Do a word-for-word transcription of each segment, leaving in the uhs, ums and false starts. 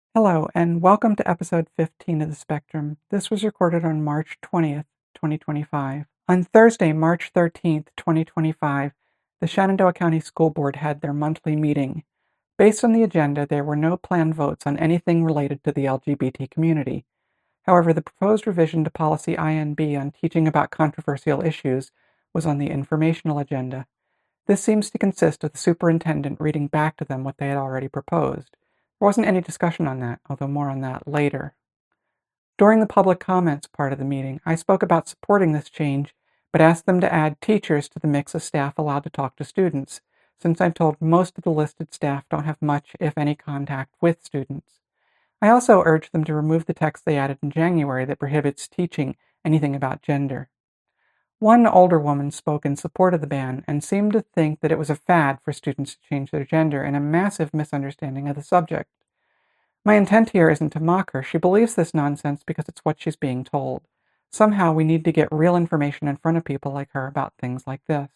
Hello, and welcome to episode fifteen of The Spectrum. This was recorded on March twentieth, twenty twenty-five. On Thursday, March thirteenth, twenty twenty-five, the Shenandoah County School Board had their monthly meeting. Based on the agenda, there were no planned votes on anything related to the L G B T community. However, the proposed revision to Policy I N B on teaching about controversial issues was on the informational agenda. This seems to consist of the superintendent reading back to them what they had already proposed. There wasn't any discussion on that, although more on that later. During the public comments part of the meeting, I spoke about supporting this change, but asked them to add teachers to the mix of staff allowed to talk to students, since I'm told most of the listed staff don't have much, if any, contact with students. I also urged them to remove the text they added in January that prohibits teaching anything about gender. One older woman spoke in support of the ban and seemed to think that it was a fad for students to change their gender, and a massive misunderstanding of the subject. My intent here isn't to mock her. She believes this nonsense because it's what she's being told. Somehow we need to get real information in front of people like her about things like this.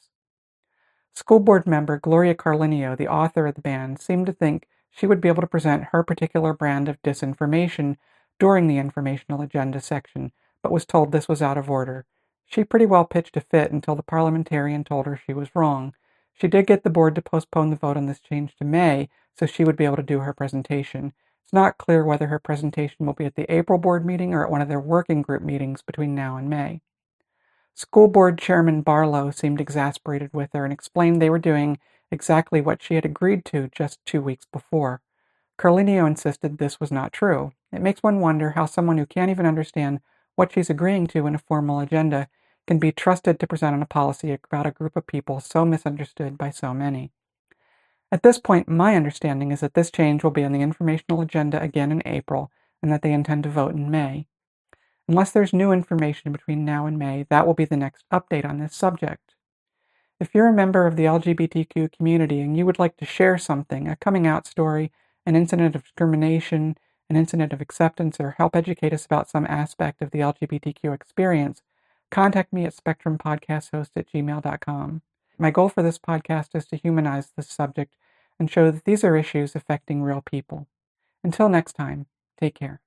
School board member Gloria Carlinio, the author of the ban, seemed to think she would be able to present her particular brand of disinformation during the informational agenda section, but was told this was out of order. She pretty well pitched a fit until the parliamentarian told her she was wrong. She did get the board to postpone the vote on this change to May, so she would be able to do her presentation. It's not clear whether her presentation will be at the April board meeting or at one of their working group meetings between now and May. School board chairman Barlow seemed exasperated with her and explained they were doing exactly what she had agreed to just two weeks before. Carlinio insisted this was not true. It makes one wonder how someone who can't even understand what she's agreeing to in a formal agenda can be trusted to present on a policy about a group of people so misunderstood by so many. At this point, my understanding is that this change will be on the informational agenda again in April, and that they intend to vote in May. Unless there's new information between now and May, that will be the next update on this subject. If you're a member of the L G B T Q community and you would like to share something, a coming out story, an incident of discrimination, an incident of acceptance, or help educate us about some aspect of the L G B T Q experience, contact me at spectrumpodcasthost at gmail dot com. My goal for this podcast is to humanize this subject and show that these are issues affecting real people. Until next time, take care.